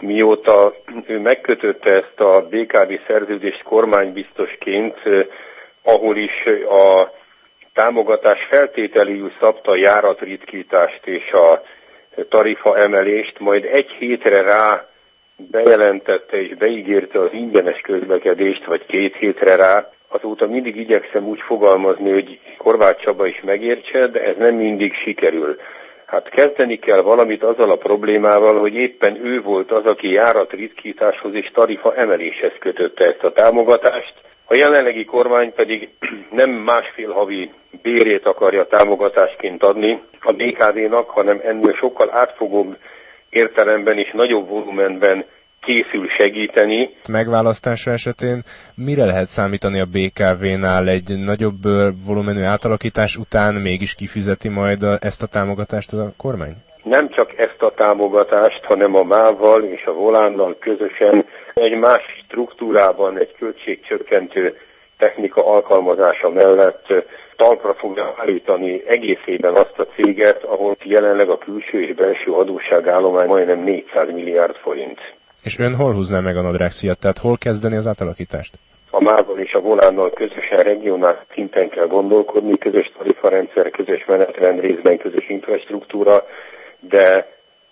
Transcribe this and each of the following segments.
Mióta ő megkötötte ezt a BKV szerződést kormánybiztosként, ahol is a támogatás feltételéül szabta a járatritkítást és a tarifa emelést, majd egy hétre rá bejelentette és beígérte az ingyenes közlekedést, vagy 2 hétre rá. Azóta mindig igyekszem úgy fogalmazni, hogy Horváth Csaba is megértse, de ez nem mindig sikerül. Hát kezdeni kell valamit azzal a problémával, hogy éppen ő volt az, aki járatritkításhoz és tarifa emeléshez kötötte ezt a támogatást. A jelenlegi kormány pedig nem másfél havi bérét akarja támogatásként adni a BKV-nak, hanem ennél sokkal átfogóbb értelemben és nagyobb volumenben készül segíteni. Megválasztása esetén mire lehet számítani a BKV-nál? Egy nagyobb volumenű átalakítás után mégis kifizeti majd ezt a támogatást a kormány? Nem csak ezt a támogatást, hanem a MÁV-val és a Volánnal közösen egy más struktúrában, egy költségcsökkentő technika alkalmazása mellett talpra fogja állítani egészében azt a céget, ahol jelenleg a külső és belső adósságállomány majdnem 400 milliárd forint. És ön hol húzná meg a nadrágszíjat? Tehát hol kezdeni az átalakítást? A MÁV-val és a Volánnal közösen regionális szinten kell gondolkodni, közös tarifarendszer, közös menetrend, részben közös infrastruktúra, de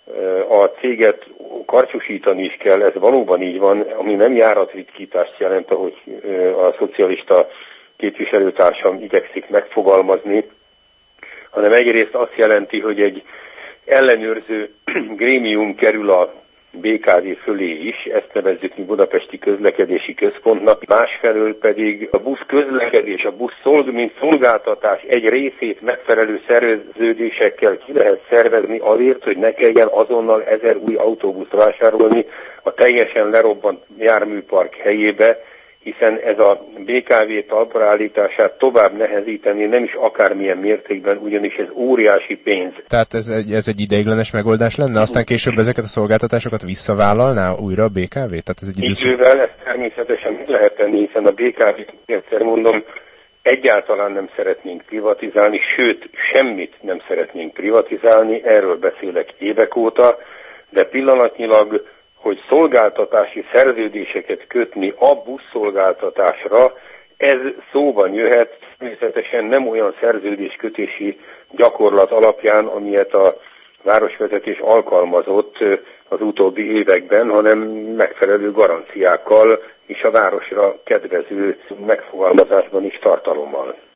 a céget karcsúsítani is kell, ez valóban így van, ami nem járatritkítást jelent, ahogy a szocialista képviselőtársam igyekszik megfogalmazni, hanem egyrészt azt jelenti, hogy egy ellenőrző grémium kerül a BKV fölé is, ezt nevezzük mi Budapesti Közlekedési Központnak, másfelől pedig a busz közlekedés, a busz mint szolgáltatás egy részét megfelelő szerveződésekkel ki lehet szervezni azért, hogy ne kelljen azonnal 1000 új autóbuszt vásárolni a teljesen lerobbant járműpark helyébe, hiszen ez a BKV talpraállítását tovább nehezíteni, nem is akármilyen mértékben, ugyanis ez óriási pénz. Tehát ez egy ideiglenes megoldás lenne? Aztán később ezeket a szolgáltatásokat visszavállalná újra a BKV? Tehát ez egy idővel ezt természetesen lehet tenni, hiszen a BKV-t, egyszer mondom, egyáltalán nem szeretnénk privatizálni, sőt, semmit nem szeretnénk privatizálni, erről beszélek évek óta, de pillanatnyilag, hogy szolgáltatási szerződéseket kötni a buszszolgáltatásra, ez szóban jöhet, természetesen nem olyan szerződéskötési gyakorlat alapján, amilyet a városvezetés alkalmazott az utóbbi években, hanem megfelelő garanciákkal és a városra kedvező megfogalmazásban is tartalommal.